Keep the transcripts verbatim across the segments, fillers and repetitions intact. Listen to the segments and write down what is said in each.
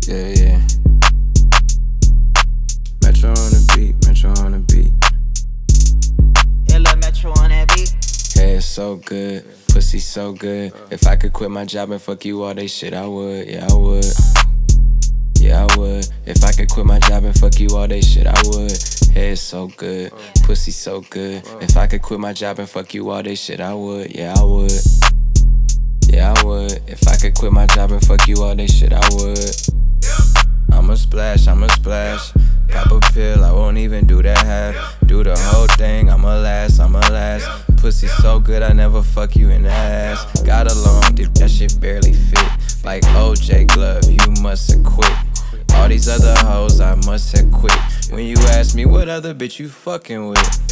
Yeah, yeah. Metro on the beat, Metro on the beat. Yeah, lil' Metro on that beat. Hey, it's so good, pussy so good. If I could quit my job and fuck you all day shit, I would, yeah, I would. Yeah, I would. If I could quit my job and fuck you all day shit, I would. Hey, it's so good, pussy so good. If I could quit my job and fuck you all day shit, I would, yeah, I would. Yeah, I would. If I could quit my job and fuck you all day shit, I would. I'ma splash, I'ma splash. Pop a pill, I won't even do that half. Do the whole thing, I'ma last, I'ma last. Pussy so good, I never fuck you in the ass. Got along, did that shit barely fit. Like O J Glove, you must have quit. All these other hoes, I must have quit. When you ask me what other bitch you fucking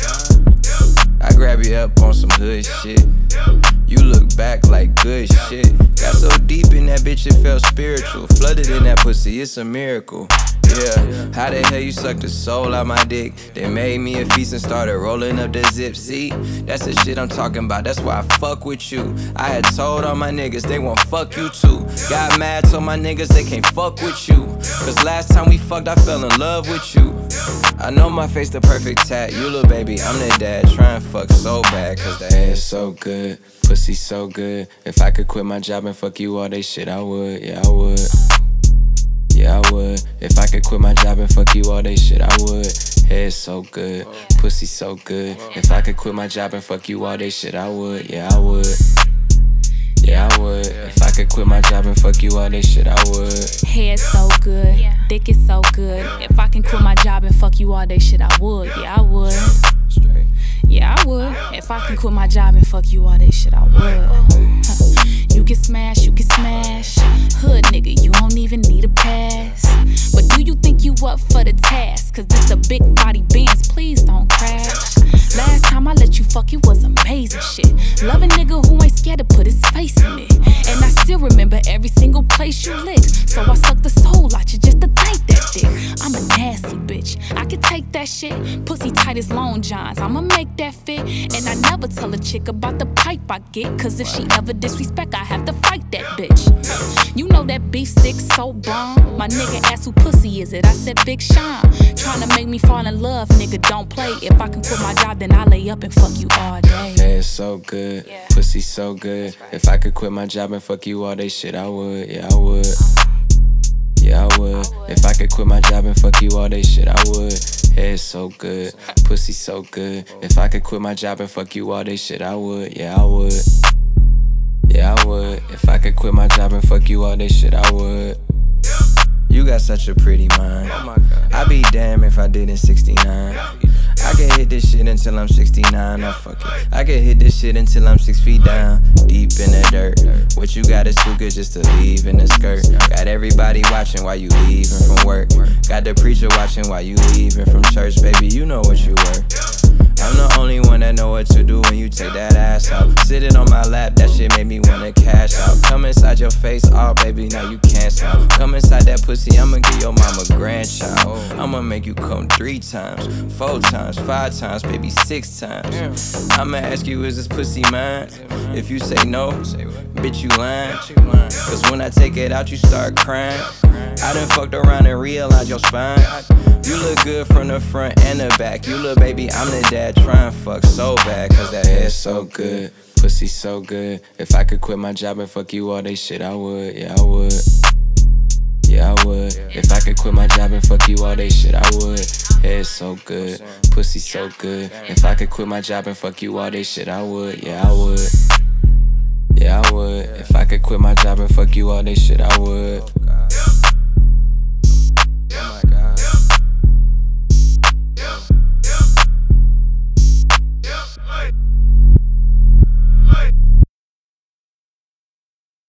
with, I grab you up on some hood shit. You look back like good shit. Got so deep in that bitch it felt spiritual. Flooded in that pussy, it's a miracle. Yeah, how the hell you sucked the soul out my dick? They made me a feast and started rolling up the zip. See, that's the shit I'm talking about, that's why I fuck with you. I had told all my niggas they won't fuck you too. Got mad, told my niggas they can't fuck with you. Cause last time we fucked I fell in love with you. I know my face the perfect tat. You little baby, I'm the dad. Trying to fuck so bad cause the ass so good, pussy so good. If I could quit my job and fuck you all day shit, I would, yeah, I would. Yeah, I would. If I could quit my job and fuck you all day shit, I would. Head so good, pussy so good. If I could quit my job and fuck you all day shit, I would, yeah, I would. Yeah, I would. If I could quit my job and fuck you all day shit, I would. Head so good, dick is so good. If I can quit my job and fuck you all day shit, I would, yeah, I would. Straight. Yeah, I would. If I can quit my job and fuck you all day shit, I would. Huh. You can smash, you can smash. Hood nigga, you don't even need a pass. But do you think you up for the task? Cause this a big body Benz, please don't crash. Last time I let you fuck, it was amazing shit. Love a nigga who ain't scared to put his face in it. And I still remember every single place you licked. So I suck the soul out you just to thank that dick. I'm a nasty bitch, I can take that shit. Pussy tight as Long Johns, I'ma make that fit. And I never tell a chick about the pipe I get. Cause if she ever disrespect, I have to fight that bitch. You know that beef stick so bomb. My nigga asked who pussy is it, I said Big Sean. Tryna make me fall in love, nigga, don't play. If I can quit my job, then I lay up and fuck you all day. Yeah, it's so good, Yeah. pussy so good. If I could quit my job and fuck you all day shit, I would, yeah, I would. Yeah, I would. If I could quit my job and fuck you all day shit, I would. Head so good, pussy so good. If I could quit my job and fuck you all day shit, I would, yeah, I would. Yeah, I would. If I could quit my job and fuck you all day shit, I would. You got such a pretty mind. I'd be damned if I didn't sixty-nine. I can hit this shit until I'm sixty-nine. I fuck it. I can hit this shit until I'm six feet down, deep in the dirt. What you got is too good just to leave in the skirt. Got everybody watching while you leaving from work. Got the preacher watching while you leaving from church. Baby, you know what you were. I'm the only one that know what to do when you take that ass out. Sitting on my lap, that shit made me wanna cash out. Come inside your face, oh baby, now you can't smile. Come inside that pussy, I'ma give your mama grandchild. I'ma make you come three times, four times, five times, baby six times. I'ma ask you, is this pussy mine? If you say no, bitch you lying. Cause when I take it out, you start crying. I done fucked around and realized your spine. You look good from the front and the back. You look baby, I'm the dad, trying fuck so bad. Cause that head so good, pussy so good. If I could quit my job and fuck you all day shit, I would, yeah, I would. Yeah, I would. If I could quit my job and fuck you all day shit, I would. Head so good, pussy so good. If I could quit my job and fuck you all day shit, I would, yeah, I would. Yeah, I would. If I could quit my job and fuck you all day shit, I would.